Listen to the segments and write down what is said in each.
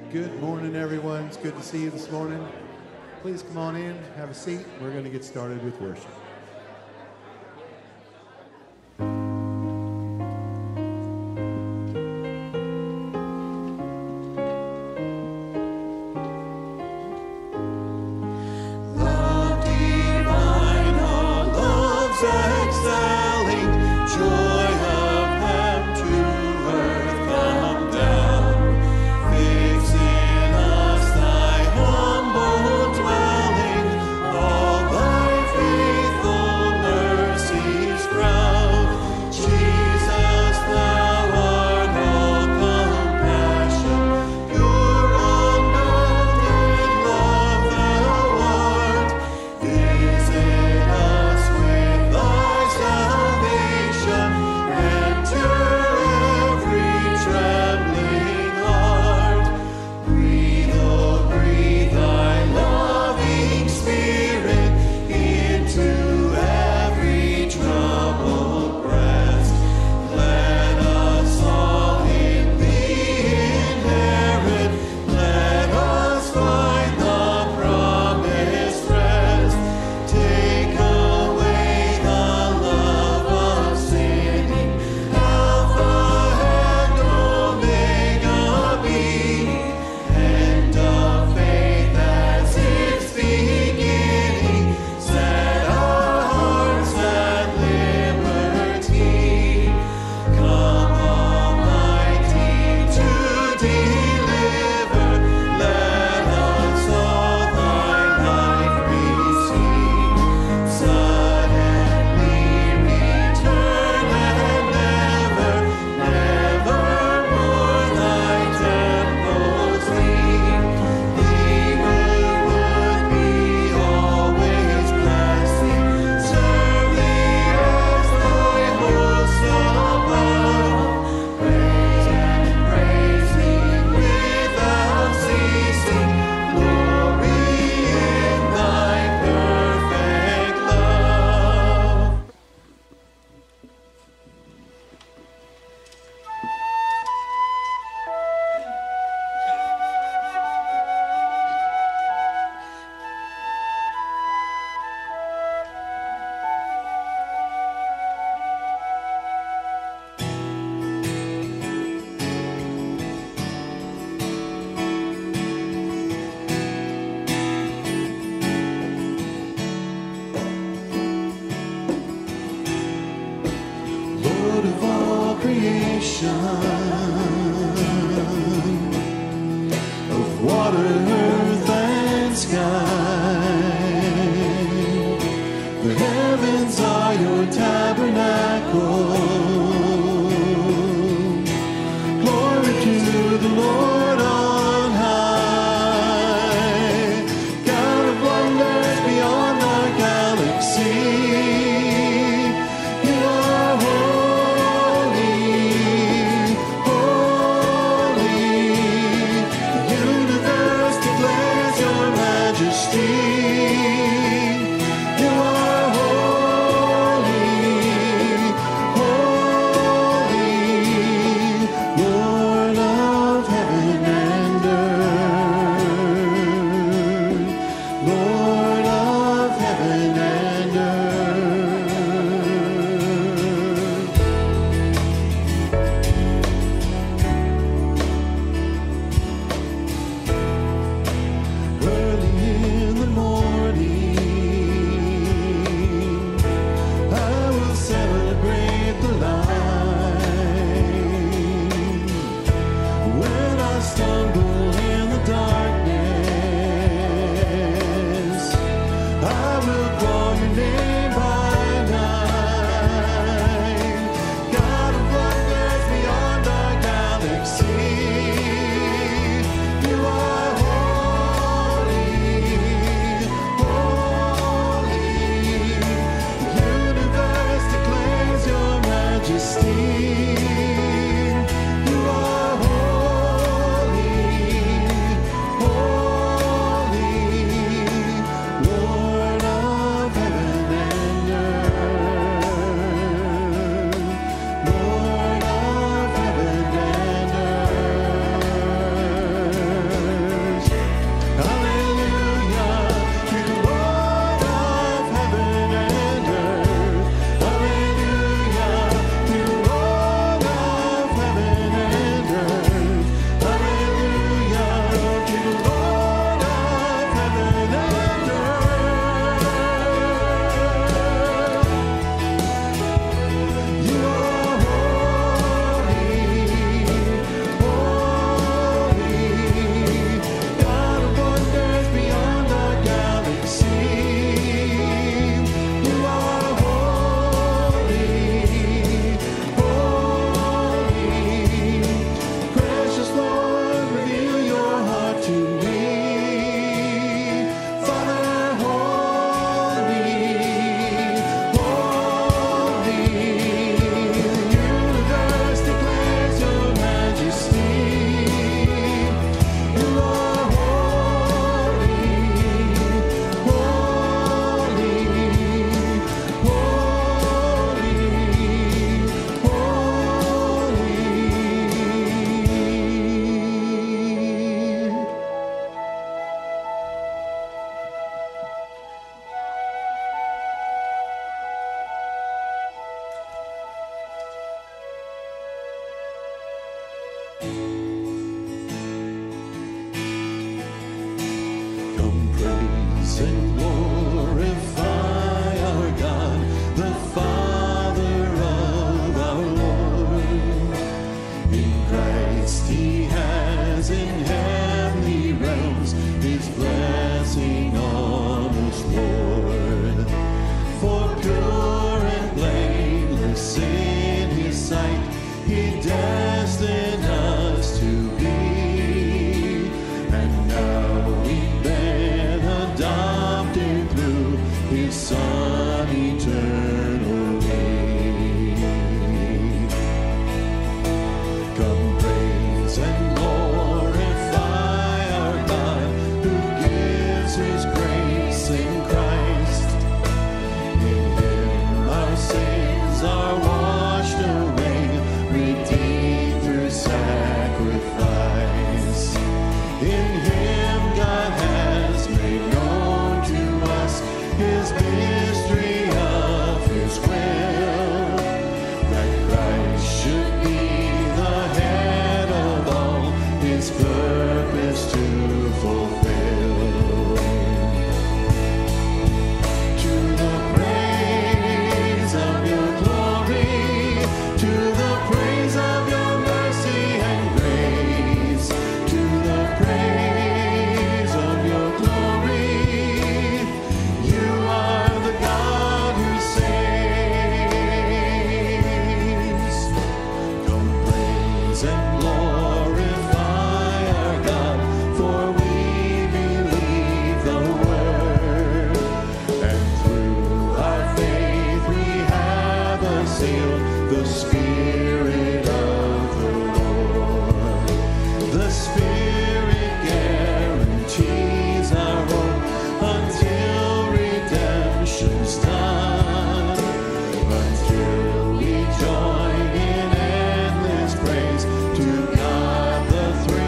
Good morning, everyone. It's good to see you this morning. Please come on in, have a seat. We're going to get started with worship. In him God has made known to us his mystery of his will, that Christ should be the head of all his purpose to fulfill. To the praise of your glory, to the praise of your mercy and grace, to the praise of your glory, you are the God who saves. Come praise and glorify our God, for we believe the word, and through our faith we have a seal, the Spirit of the Lord. The Spirit guarantees our hope until redemption's done, until we join in endless praise to God the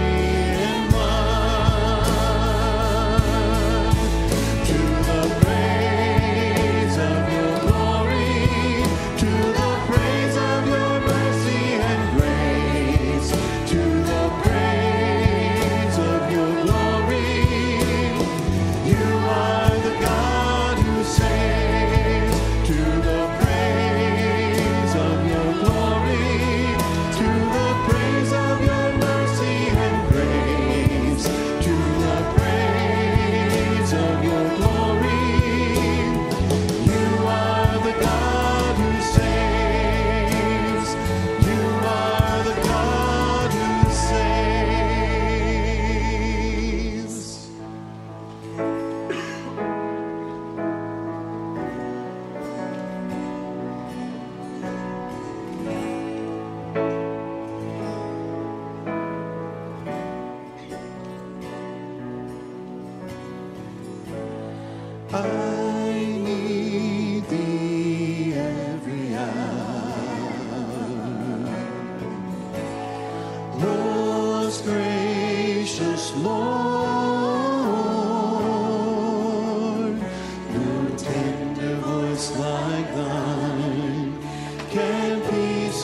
Three-in-One. To the praise of your glory, to the praise of your mercy and grace, to the praise of your glory, you are the God who saves. To the praise of your glory, to the praise of your mercy and grace, to the praise of your glory, you are the God who saves. You are the God who saves. I need thee every hour, most gracious Lord. No tender voice like thine can peace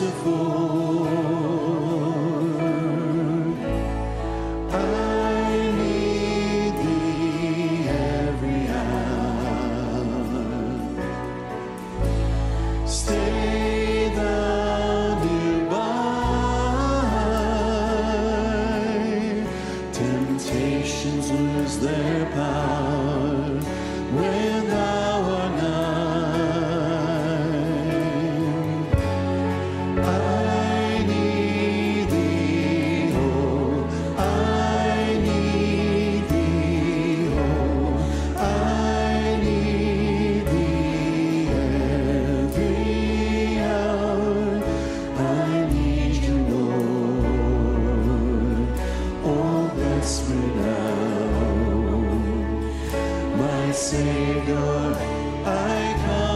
afford. I need thee every hour. Stay thou nearby. Temptations lose their power when thou art nigh. I need thee, oh, I need thee, oh, I need thee every hour. I need you, Lord. Oh, bless me now, my Savior, I come